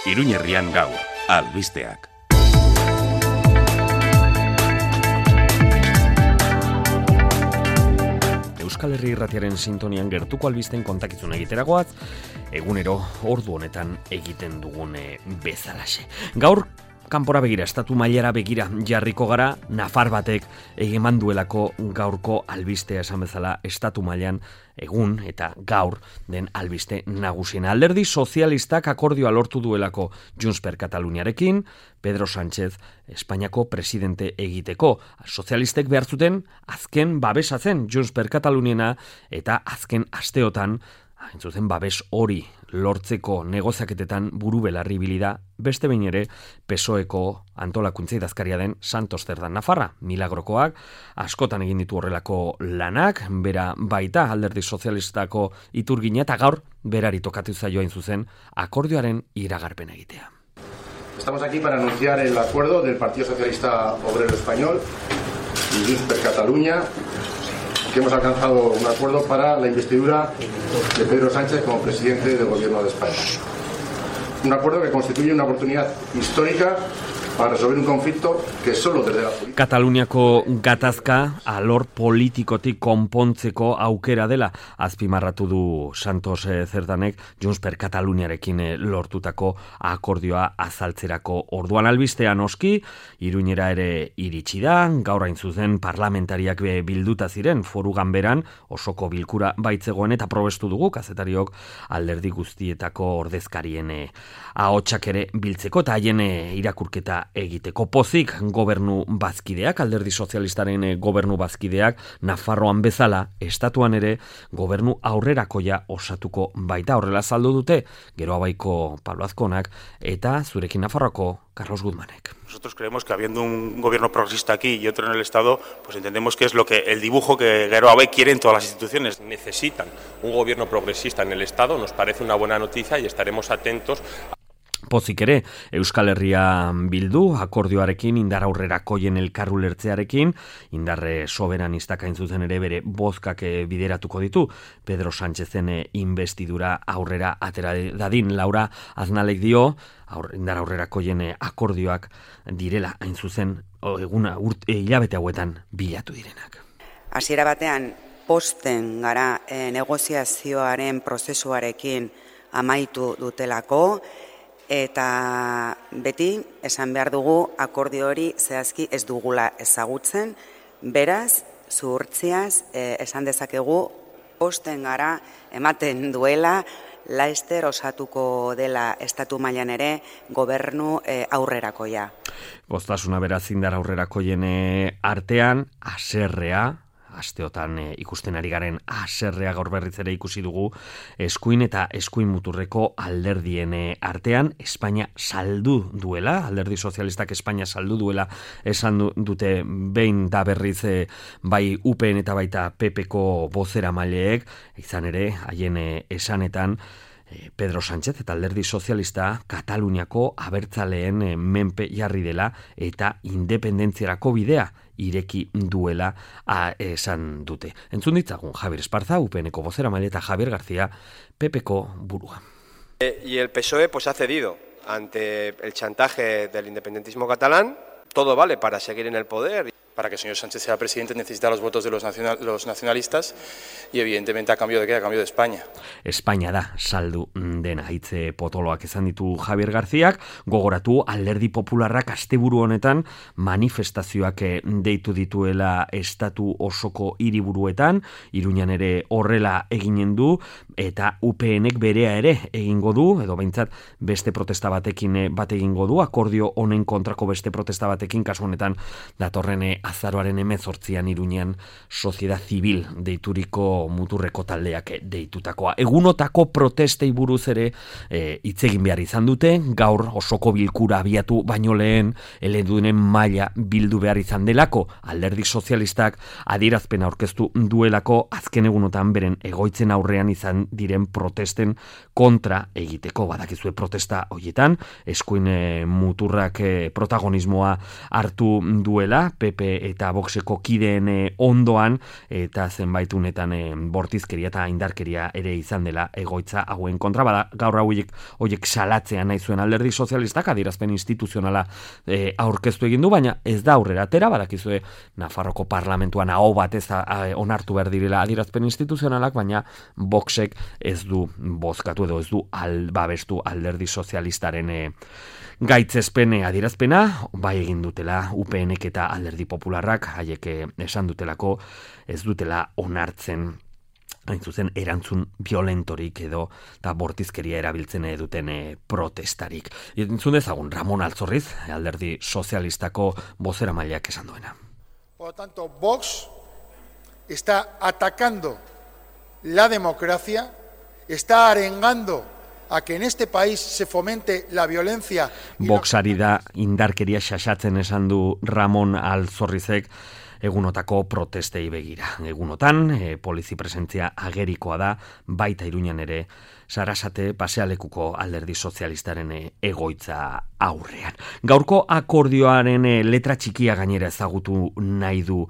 Iruñerrian gaur, albisteak. Euskal Herri Irratiaren sintonian gertuko albisten kontakizun egiteragoaz, egunero ordu honetan egiten dugun bezalaxe. Gaur, kanpora begira, estatu mailara begira jarriko gara, nafar batek egeman duelako gaurko albistea esan bezala estatu mailan egun eta gaur den albiste nagusiena. Alderdi sozialistak akordioa lortu duelako Junts per Kataluniarekin, Pedro Sánchez Espainiako presidente egiteko. Sozialistek behar zuten azken babesa zen Junts per Kataluniena eta azken asteotan zuzen babes hori lortzeko negoziaketetan buru belarri bilida beste behin ere PSOEko antolakuntza idazkaria den Santos Cerdán Nafarra. Milagrokoak askotan egin ditu horrelako lanak, bera baita alderdi sozialistako iturgina eta gaur berari tokatu zaio hain zuzen akordioaren iragarpen egitea. Estamos aquí para anunciar el acuerdo del Partido Socialista Obrero Español y Junts per Catalunya, que hemos alcanzado un acuerdo para la investidura de Pedro Sánchez como presidente del Gobierno de España. Un acuerdo que constituye una oportunidad histórica para resolver un conflicto que solo desde la política. Kataluniako gatazka alor politikotik konpontzeko aukera dela azpimarratu du Santos Cerdanek Junts per Kataluniarekin lortutako akordioa azaltzerako orduan albistea noski, Iruñera ere iritsi da, gaur hain zuzen parlamentariak bilduta ziren foru ganberan osoko bilkura baitzegoen eta probestu dugu kazetariok alderdi guztietako ordezkarien ahotsak ere biltzeko eta haien irakurketa egiteko. Pozik gobernu bazkideak, alderdi sozialistaren gobernu bazkideak, Nafarroan bezala, estatuan ere gobernu aurrerakoia osatuko baita, horrela saldu dute, gero abaiko Pablo Azkonak eta zurekin Nafarroako Carlos Guzmanek. Nosotros creemos que habiendo un gobierno progresista aquí y otro en el Estado, pues entendemos que es lo que el dibujo que Geroa quiere en todas las instituciones. Necesitan un gobierno progresista en el Estado, nos parece una buena noticia y estaremos atentos. Pozik ere, Euskal Herria bildu, akordioarekin, indar aurrerakoien elkarrulertzearekin, indarre soberanistak hain zuzen ere bere bozkak bideratuko ditu, Pedro Sánchezen investidura aurrera atera dadin. Laura Aznalek dio, indar aurrerakoien akordioak direla hain zuzen hilabete hauetan bilatu direnak. Hasiera batean, posten gara negoziazioaren prozesuarekin amaitu dutelako, eta beti esan behar dugu akordio hori zehazki ez dugula ezagutzen, beraz, zuhurtziaz esan dezakegu posten gara ematen duela laster osatuko dela estatu mailan ere gobernu aurrerakoia. Goztasuna beraz indar aurrerakoien artean, haserrea, asteotan ikusten ari garen haserrea gaur berriz ere ikusi dugu eskuin eta eskuin muturreko alderdien artean Espainia saldu duela, alderdi sozialistak Espainia saldu duela esan dute behin da berriz bai UPN eta baita PPko bozeramaileek, izan ere haien esanetan Pedro Sánchez eta alderdi sozialista Kataluniako abertzaleen menpe jarri dela eta independentziarako bidea ireki duela esan dute. Entzun ditzagun Javier Esparza, UPNeko bozeramaile, eta Javier García, PPko burua. Y el PSOE pues ha cedido ante el chantaje del independentismo catalán. Todo vale para seguir en el poder. Para que el señor Sánchez sea presidente necesita los votos de los nacionalistas y evidentemente a cambio de qué, a cambio de España. España da saldu dena hitze potoloak esan ditu Javier Garziak, gogoratu alderdi popularrak asteburu honetan manifestazioak deitu dituela estatu osoko hiriburuetan, Iruñan ere horrela eginen du eta UPNek berea ere egingo du, edo behintzat beste protesta batekin bat egingo du, akordio honen kontrako beste protesta batekin, kasu honetan datorren azaroaren 18an Iruñean Soziedad Zibil deituriko muturreko taldeak deitutakoa. Egunotako protestei buruz ere hitz egin behar izan dute, gaur osoko bilkura abiatu baino lehen eledunen maila bildu behar izan delako, alderdi sozialistak adierazpen aurkeztu duelako azken egunotan beren egoitzen aurrean izan diren protesten kontra egiteko. Badakizue protesta horietan, eskuin muturrak protagonismoa hartu duela, PP eta Voxeko kideen ondoan, eta zenbait unetan bortizkeria eta indarkeria ere izan dela egoitza hauen kontra. Bada, gaur hauek salatzea nahi zuen Alderdi Sozialistak adierazpen instituzionala aurkeztu egin du, baina ez da aurrera atera, badakizue Nafarroko parlamentuan aho batez onartu behar direla adierazpen instituzionalak, baina Voxek ez du bozkatu edo ez du babestu Alderdi Sozialistaren gaitzespen adierazpena, bai egin dutela UPNek eta Alderdi Popularrak, haiek esan dutelako ez dutela onartzen hain zuzen erantzun violentorik edo eta bortizkeria erabiltzen duten protestarik. Entzun dezagun Ramon Altzorriz, Alderdi Sozialistako bozeramaileak esan duena. Por lo tanto, Vox está atacando la democracia, está arengando a que en este país se fomente la violencia. Voxari da indarkeria xaxatzen esan du Ramon Altzorrizek egunotako protestei begira. Egunotan, polizi presentzia agerikoa da, baita Iruñan ere, Sarasate pasealekuko Alderdi Sozialistaren egoitza aurrean. Gaurko akordioaren letra txikia gainera ezagutu nahi du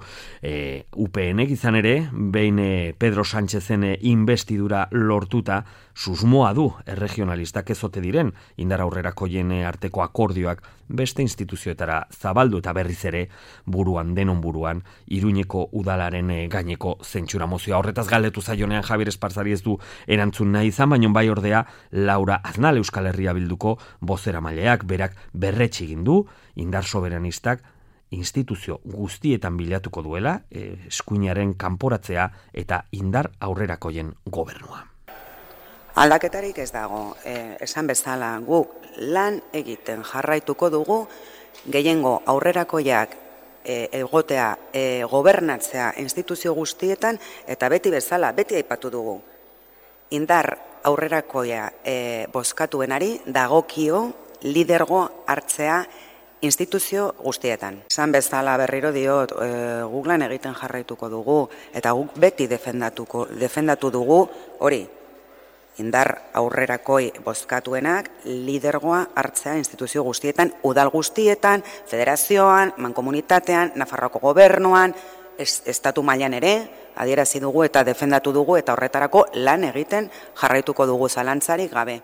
UPNek, izan ere, behin Pedro Sánchezen investidura lortuta, susmoa du erregionalistak ezote diren, indar aurrerakoien arteko akordioak beste instituzioetara zabaldu eta berriz ere denon buruan, Iruñeko udalaren gaineko zentsura mozioa. Horretaz galdetu zaionean Javier Esparzari ez du erantzun nahi izan, baina bai ordea Laura Aznal Euskal Herria Bilduko bozeramaileak berak berretsi egin du indar soberanistak instituzio guztietan bilatuko duela eskuinaren kanporatzea eta indar aurrerakoien gobernua. Aldaketarik ez dago, esan bezala guk lan egiten jarraituko dugu, gehiengo aurrerakoiak egotea, gobernatzea instituzio guztietan, eta beti bezala, beti aipatu dugu. Indar aurrerakoia bozkatuenari dagokio lidergo hartzea instituzio guztietan. Esan bezala berriro diot, guk lan egiten jarraituko dugu, eta guk beti defendatu dugu hori. Indar aurrerakoi bozkatuenak lidergoa hartzea instituzio guztietan, udal guztietan, federazioan, mankomunitatean, Nafarroko gobernuan, estatu mailan ere, adierazi dugu eta defendatu dugu eta horretarako lan egiten jarraituko dugu zalantzarik gabe.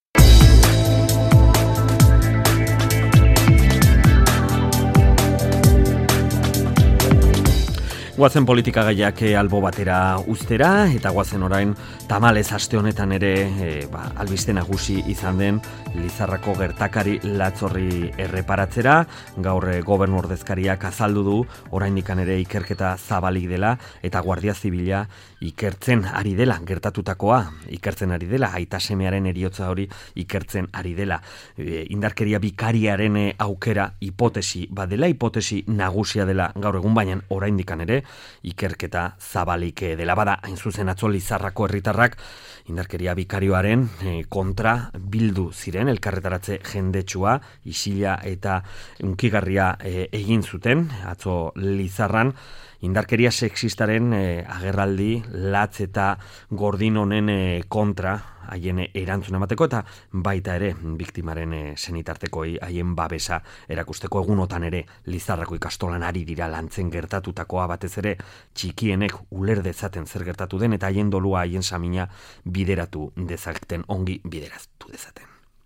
Guazen politika gaiak albo batera uztera, eta guazen orain tamalez aste honetan ere albiste nagusi izan den Lizarrako gertakari Latzorri erreparatzera. Gaur gobernu ordezkariak azaldu du oraindikan ere ikerketa zabalik dela eta Guardia Zibila ikertzen ari dela, ikertzen ari dela, aita semearen heriotza hori ikertzen ari dela. Indarkeria bikariaren aukera hipotesi badela, hipotesi nagusia dela gaur egun, baina oraindikan ere ikerketa zabalik dela. Bada, hain zuzen atzo Lizarrako herritarrak indarkeria bikarioaren kontra bildu ziren, elkarretaratze jendetsua, isila eta unkigarria egin zuten, atzo Lizarran, indarkeria sexistaren agerraldi latz eta gordin honen kontra haien erantzun emateko eta baita ere biktimaren senitartekoi haien babesa erakusteko. Egunotan ere Lizarrako ikastolan ari dira lantzen gertatutakoa, batez ere txikienek uler dezaten zer gertatu den eta haien dolua, haien samina bideratu dezaten, ongi bideratu dezaten.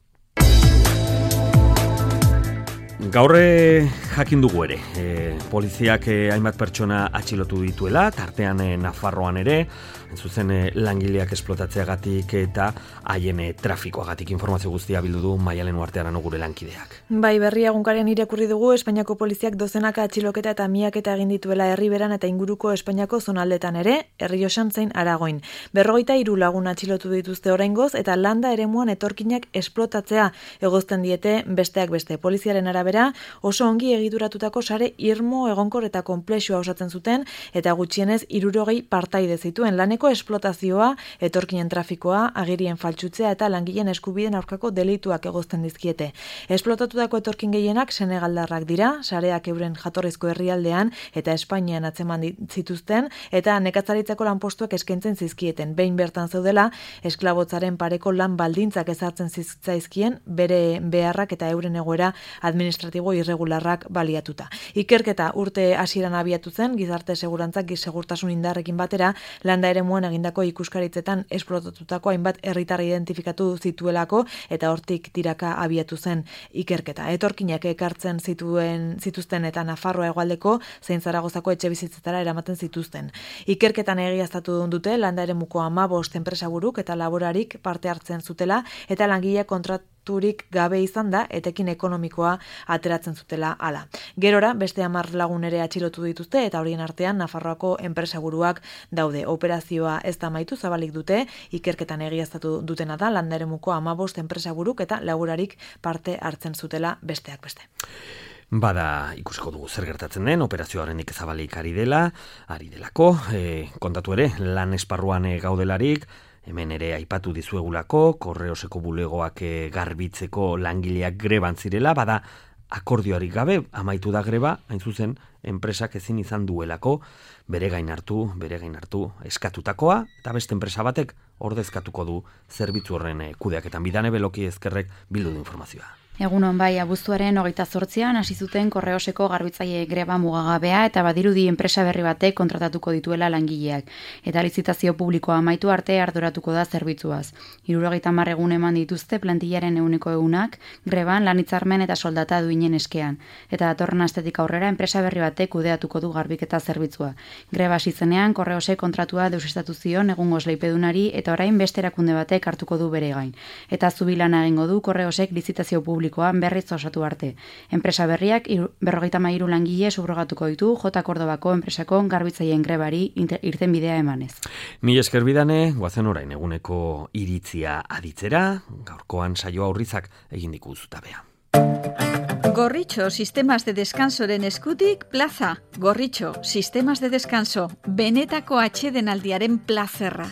Gaurre jakin dugu ere, poliziak hainbat pertsona atxilotu dituela, tartean Nafarroan ere, zuzen langileak esplotatzeagatik eta haien trafikoagatik. Informazio guztia bildu du Maialen Uartearan gure lankideak. Bai, Berria egunkarian irakurri dugu Espainiako poliziak dozenaka atxiloketa eta miaketa egin dituela Herriberan eta inguruko Espainiako zonaldetan ere, Errioxan zein Aragoin. 43 lagun atxilotu dituzte oraingoz eta landa eremuan etorkinak esplotatzea egozten diete besteak beste. Poliziaren arabera oso ongi egituratutako sare irmo, egonkor eta konplexua osatzen zuten eta gutxienez 60 partaide zituen. Laneko esplotazioa, etorkinen trafikoa, agirien faltsutzea eta langileen eskubideen aurkako delituak egozten dizkiete. Esplotatutako etorkin gehienak senegaldarrak dira, sareak euren jatorrizko herrialdean eta Espainian atzeman zituzten eta nekazaritzako lanpostuak eskaintzen zizkieten. Behin bertan zeudela, esklabotzaren pareko lan baldintzak ezartzen zitzaizkien bere beharrak eta euren egoera administratiboa administratibo irregularrak baliatuta. Ikerketa urte hasieran abiatu zen, gizarte segurantzak segurtasun indarrekin batera, landa eremuan egindako ikuskaritzetan esplotatutako hainbat herritar identifikatu zituelako eta hortik tiraka abiatu zen ikerketa. Etorkinak ekartzen zituzten eta Nafarroa hegoaldeko zein Zaragozako etxebizitzetara eramaten zituzten. Ikerketan egiaztatu dute landa eremuko 15 enpresaburuk eta laborarik parte hartzen zutela eta langile kontraturik gabe izan da etekin ekonomikoa ateratzen zutela hala. Gerora beste 10 lagun ere atxilotu dituzte eta horien artean Nafarroako enpresaburuak daude. Operazioa ez da amaitu, zabalik dute, ikerketan egiaztatu dutena da landa eremuko 15 enpresaburuk eta laborarik parte hartzen zutela besteak beste. Bada, ikusiko dugu zer gertatzen den, operazioarenik zabalik ari delako, kontatu ere, lan esparruan gaudelarik, hemen ere aipatu dizuegulako, Korreoseko bulegoak garbitzeko langileak greban zirela, bada akordioarik gabe, amaitu da greba, hain zuzen, enpresak ezin izan duelako, bere gain hartu eskatutakoa, eta beste enpresa batek ordezkatuko du zerbitzu horren kudeaketan. Bidane Beloki ezkerrek bildu du informazioa. Egunon bai, abuztuaren 28an hasi zuten Korreoseko garbitzaile greba mugagabea eta badirudi enpresa berri batek kontratatuko dituela langileak. Eta lizitazio publikoa amaitu arte arduratuko da zerbitzuaz. 70 egun eman dituzte plantillaren 100%ak greban lan hitzarmen eta soldata duinen eskean. Eta datorren astetik aurrera enpresa berri batek kudeatuko du garbiketa zerbitzua. Greba hasi zenean Korreosek kontratua deusestatu zion egungo esleipedunari eta orain beste erakunde batek hartuko du bere gain. Eta zubilana egingo du Korreosek lizitazio publikoan berriz osatu arte. Enpresa berriak 53 langile subrogatuko ditu J. Kordobako enpresako garbitzaileen grebari irtenbidea emanez. Mila esker Bidane, goazen orain eguneko iritzia aditzera, gaurkoan saioa urrizak egin dikuzutabea. Gorritxo Sistemas de Descansoren eskutik plaza. Gorritxo Sistemas de Descanso, benetako atsedenaldiaren plazerra.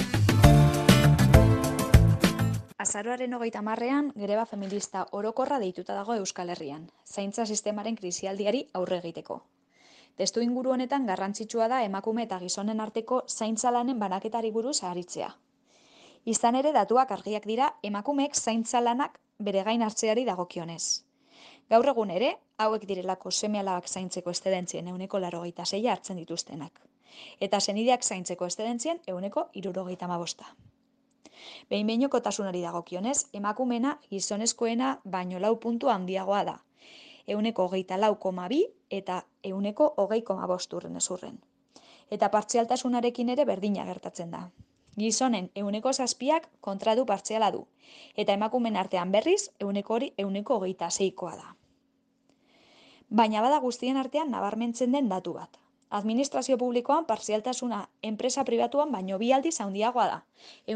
Azaroaren 30ean greba feminista orokorra deituta dago Euskal Herrian, zaintza sistemaren krisialdiari aurre egiteko. Testu inguru honetan garrantzitsua da emakume eta gizonen arteko zaintza lanen banaketari buruz aritzea. Izan ere datuak argiak dira emakumeek zaintza lanak bere gain hartzeari dagokionez. Gaur egun ere, hauek direlako seme-alabak zaintzeko eszedentzien 86% hartzen dituztenak. Eta senideak zaintzeko eszedentzien 75%. Behin-behinekotasunari dagokionez, emakumena gizonezkoena baino 4 puntu handiagoa da. 24,2 eta 20,5 hezurren. Eta partzialtasunarekin ere berdina gertatzen da. Gizonen 7%ak kontratu partziala du, eta emakumen artean berriz 26,6 da. Baina bada guztien artean nabarmentzen den datu bat. Administrazio publikoan partzialtasuna enpresa pribatuan baino 2 aldiz handiagoa da,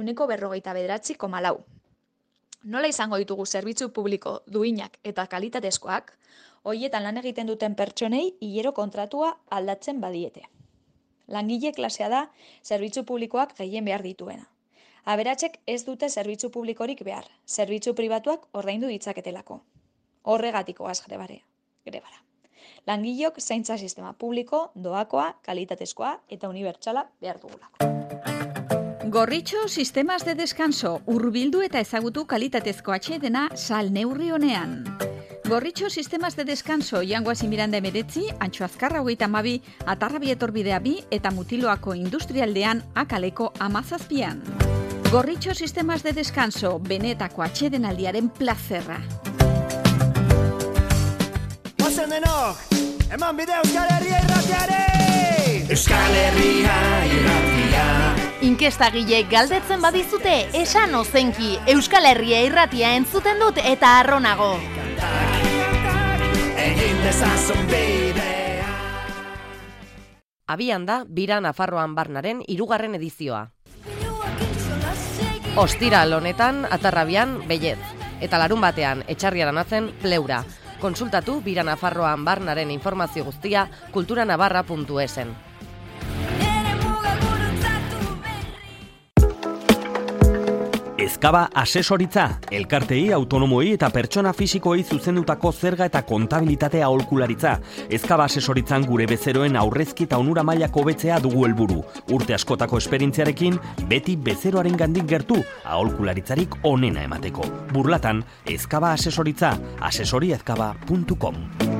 49,4. Nola izango ditugu zerbitzu publiko duinak eta kalitatezkoak, horietan lan egiten duten pertsonei hilero kontratua aldatzen badiete. Langile klasea da zerbitzu publikoak gehien behar dituena. Aberatsek ez dute zerbitzu publikorik behar, zerbitzu pribatuak ordaindu ditzaketelako. Horregatikoaz grebara. Langileok zaintza sistema publiko, doakoa, kalitatezkoa eta unibertsala behar dugulako. Gorritxo Sistemas de Descanso, hurbildu eta ezagutu kalitatezko atsedena sal neurri honean. Gorritxo Sistemas de Descanso, Jangoazi Miranda 19, Antxo Azkarra 32, Atarrabi etorbidea 2 eta Mutiloako industrialdean Akaleko 17. Gorritxo Sistemas de Descanso, benetako atsedenaldiaren plazerra. Ozen denok, eman bide Euskal Herria irratiare! Euskal Herria irratia. Inkestagile galdetzen badizute, esan ozenki, Euskal Herria irratia entzuten dut eta arronago. Egin dezazun bidea. Abian da, Bira Nafarroan Barnaren 3. edizioa. Ostiral honetan, Atarrabian, Bellez. Eta larun batean, Etxarriaranatzen, Pleura. Konsultatu Bira Nafarroan Barnaren informazio guztia kulturanavarra.esen. Ezkaba asesoritza, elkartei, autonomoi eta pertsona fisikoei zuzendutako zerga eta kontabilitatea aholkularitza. Ezkaba asesoritzan gure bezeroen aurrezki eta onura mailako hobetzea dugu helburu. Urte askotako esperientziarekin, beti bezeroaren gandik gertu, aholkularitzarik onena emateko. Burlatan, Ezkaba asesoritza, asesoriezkaba.com.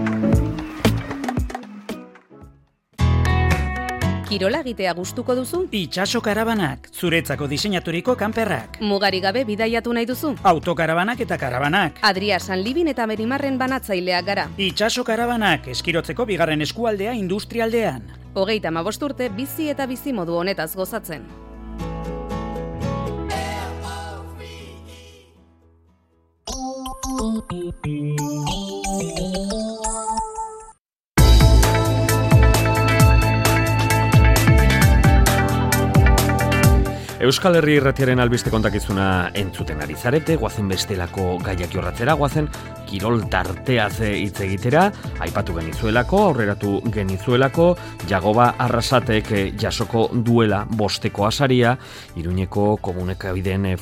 Kirola egitea gustuko duzu? Itxaso karabanak, zuretzako diseinaturiko kanperrak. Mugarik gabe bidaiatu nahi duzu? Autokarabanak eta karabanak. Adria Sanlibin eta Merimarren banatzaileak gara. Itxaso karabanak, eskirotzeko bigarren eskualdea industrialdean. 35 urte bizi eta bizimodu honetaz gozatzen. Euskal Herri Irratiaren albiste kontakizuna entzuten ari zarete, goazen bestelako gaiak jorratzera, goazen kirol tarteaz hitz egitera, aipatu genizuelako, aurreratu genizuelako, Jagoba Arrasatek jasoko duela bosteko asaria, Iruñeko komunikabideak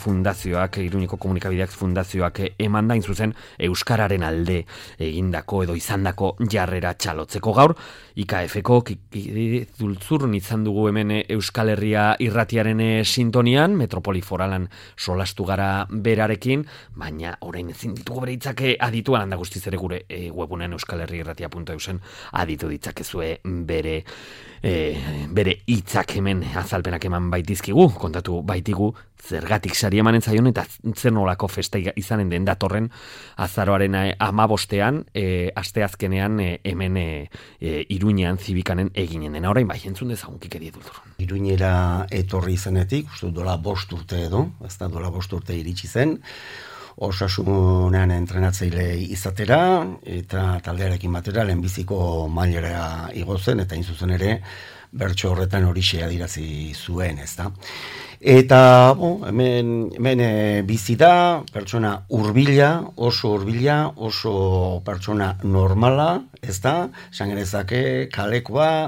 fundazioak emanda zuzen Euskararen alde egindako edo izandako jarrera txalotzeko gaur, IKF-ko Zultzurrun izan dugu hemen Euskal Herria Irratiaren sintonian, Metropoli Foralan solastu gara berarekin, baina orain ezin ditugu bere hitzake adituan handa guztiz ere gure webunen euskalherriirratia.eusen aditu ditzakezue bere hitzak hemen azalpenak eman baitizkigu, kontatu baitigu zergatik sari emanen zaion eta zer nolako festa izanen den datorren azaroaren 15ean, asteazkenean hemen Iruñean zibikanen eginen dena. Orain bai, entzun dezagun Kikeri Edurduron. Iruñera etorri izenetik, uste dola 5 urte edo, ez da dola 5 urte iritsi zen, Osasunean entrenatzaile izatera eta taldearekin batera lehenbiziko mailera igo zen eta zuzen ere bertso horretan horixe adirazi zuen, ezta. Eta hemen bizi da pertsona hurbila, oso pertsona normala, ezta? Esan genezake kalekoa,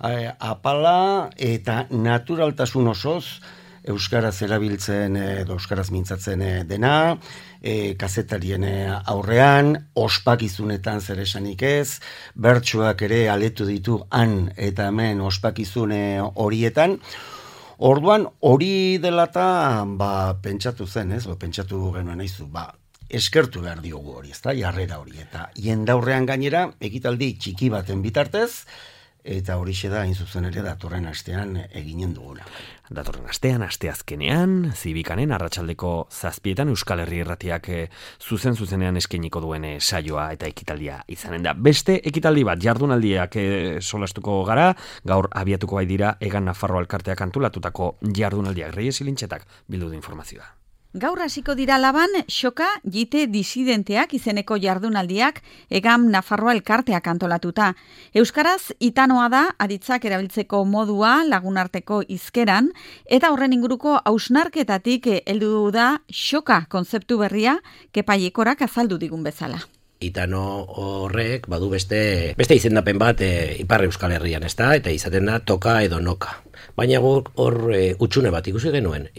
apala eta naturaltasun osoz euskaraz erabiltzen edo euskaraz mintzatzen dena, kazetarien aurrean, ospakizunetan zer esanik ez, bertsoak ere aletu ditu han eta hemen ospakizune horietan. Orduan hori dela eta pentsatu zen, pentsatu genuen aizu, eskertu behar diogu hori, ezta, jarrera hori, eta jendaurrean gainera, ekitaldi txiki baten bitartez, eta horixe da, hain zuzen ere, datorren astean eginen duguna. Datorren astean, asteazkenean, zibikanen, arratsaldeko 7 Euskal Herri Irratiak zuzenean eskainiko duen saioa eta ekitaldia izanen da. Beste ekitaldi bat, jardunaldiak solastuko gara, gaur abiatuko bai dira, Egan Nafarroa Elkarteak antolatutako jardunaldiak, Reyes Ilintxetak bildu du informazioa. Gaur hasiko dira Laban, Xoka Jite Disidenteak izeneko jardunaldiak Egam Nafarroa Elkarteak antolatuta. Euskaraz itanoa da aditzak erabiltzeko modua lagunarteko hizkeran eta horren inguruko hausnarketatik heldu da Xoka kontzeptu berria Kepaiekorak azaldu digun bezala. Itano horrek badu beste izendapen bat Ipar Euskal Herrian, ezta? Eta izaten da toka edo noka. Baina hor utxune bat ikusi genuen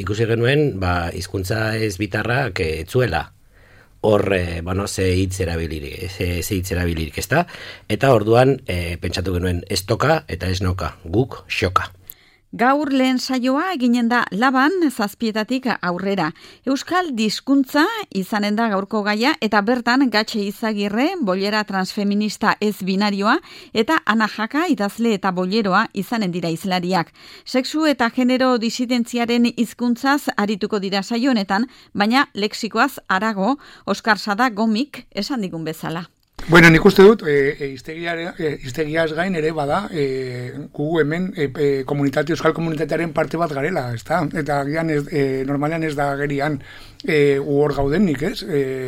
hizkuntza ez bitarrak etzuela. Hor, ze hitz erabilirik, ezta? Eta orduan pentsatu genuen ez toka eta ez noka, guk xoka. Gaur lehen saioa eginen da Laban 7 aurrera. Euskal dizkuntza izanen da gaurko gaia eta bertan Gatxe Izagirre, bollera transfeminista ez binarioa eta Ana Jaka idazle eta bolleroa izanen dira hizlariak. Sexu eta genero disidentziaren hizkuntzaz arituko dira saio honetan, baina lexikoaz harago Oskar Sada Gomik esan digun bezala. Bueno, nik uste dut, hiztegiaz gain ere bada, gugu hemen euskal komunitatearen parte bat garela, ezta? Eta gian normalean ez da gerian hor gaudenik, ez?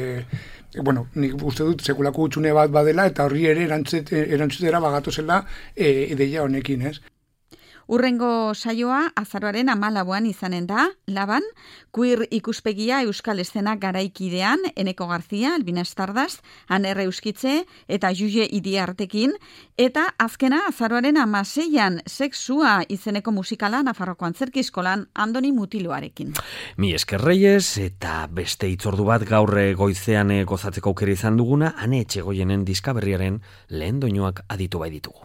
Nik uste dut sekulako utxune bat badela eta horri ere erantzutera bagatozela ideia honekin, ez? Urrengo saioa azaroaren 14an izanen da, Laban, queer ikuspegia euskal eszena garaikidean, Eneko Garzia, Albina Estardaz, Aner Euskitze eta Juge Idiartekin, eta azkena azaroaren 16an Sexua izeneko musikala Nafarroko Antzerki Eskolan Andoni Mutiloarekin. Mi esker Reyes, eta beste hitzordu bat gaur goizean gozatzeko aukera izan duguna, Ane Etxegoienen diska berriaren lehen doinuak aditu bai ditugu.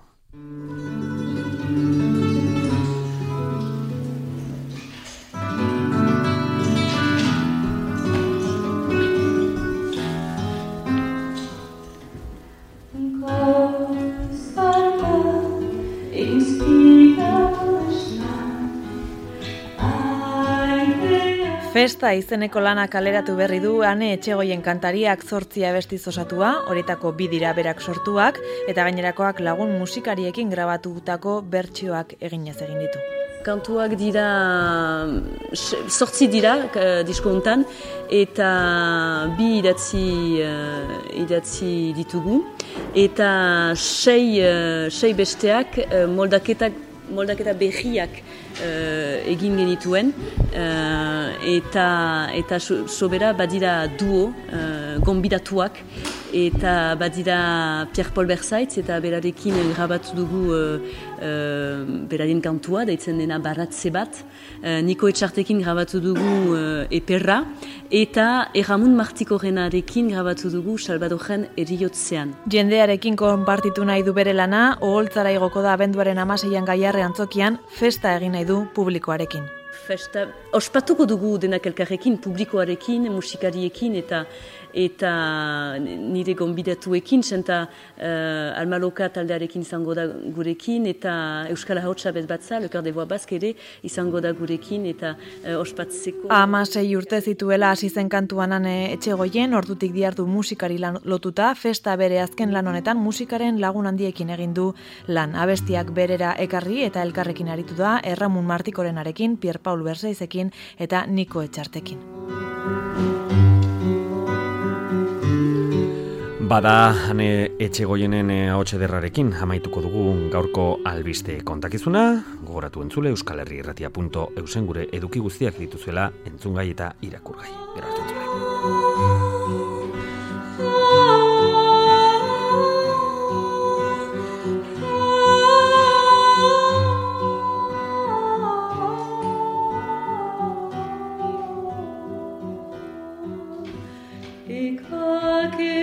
Festa izeneko lana kaleratu berri du Ane Etxegoien kantariak 8 abestiz osatua, horietako 2 dira berak sortuak, eta gainerakoak lagun musikariekin grabatutako bertsioak eginez egin ditu. Kantuak dira, 8 dira disko hontan, eta 2 idatzi ditugu, eta 6 besteak moldaketa berriak egin genituen, eta sobera badira duo gonbidatuak, eta badira Pierre Paul Berzaitz, eta berarekin grabatu dugu berarien kantua, daitzen dena Baratze bat, Niko Etxartekin grabatu dugu Eperra, eta Erramun Martikorenarekin grabatu dugu Salvadorren Eriotzean. Jendearekin konpartitu nahi du bere lana, oholtzara igoko da abenduaren 16an Gaiarre antzokian, festa egin nahi du publikoarekin. Festa ospatuko dugu denak elkarrekin, publikoarekin, musikariekin eta nire gonbidatuekin, zenta Almaloka taldearekin izango da gurekin, eta Euskal Ahotsa bezbatza, Le Cœur des Voix Basques ere izango da gurekin, eta ospatzeko. 16 urte zituela hasi zen kantuan Ane Etxegoien, ordutik dihardu musikari lotuta, festa bere azken lan honetan musikaren lagun handiekin egin du lan. Abestiak berera ekarri eta elkarrekin aritu da Erramun Martikorenarekin, Pierre Paul Berzaizekin eta Niko Etxartekin. Bada Ane Etxegoienen ahots ederrarekin amaituko dugu gaurko albiste kontakizuna. Gogoratu entzule euskalherriirratia.eusen gure eduki guztiak dituzuela entzungai eta irakurgai. Gero arte entzule. Que